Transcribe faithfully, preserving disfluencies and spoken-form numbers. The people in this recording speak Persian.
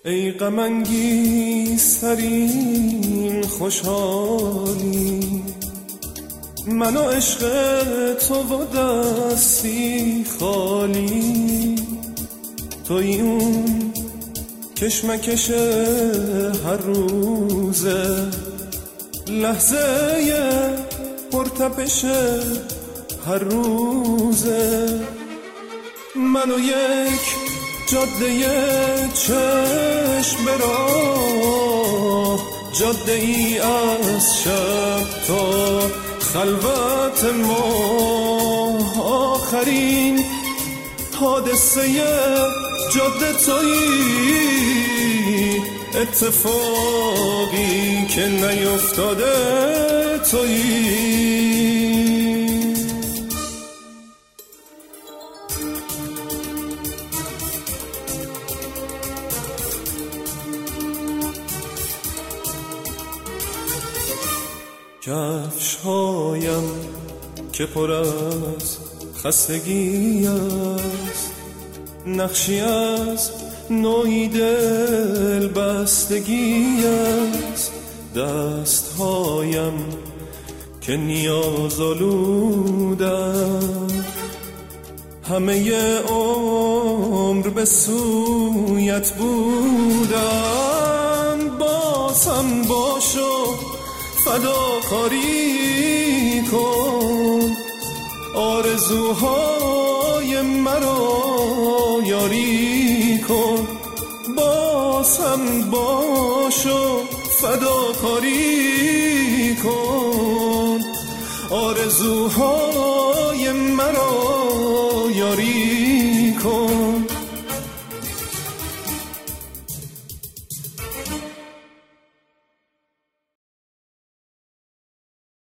ای غم انگیزترین خوشحالی، من و عشق تو و دستی خالی، توی اون کشمکش هر روزه، لحظه پرتپش هر روزه، من و یک جاده چشم براه، جاده ای از شب تا خلوت ما، آخرین حادثه جاده تویی، اتفاقی که نیفتاده تویی. کفش‌هایم که پر از خستگی است، نقشی از نوعی دل بستگی است، دست‌هایم که نیاز آلودن، همه عمر به سویت بودن، بازم باشو فداکاری کن، آرزوهای مرا یاری کن، باز هم باشو فداکاری کن، آرزوهای مرا یاری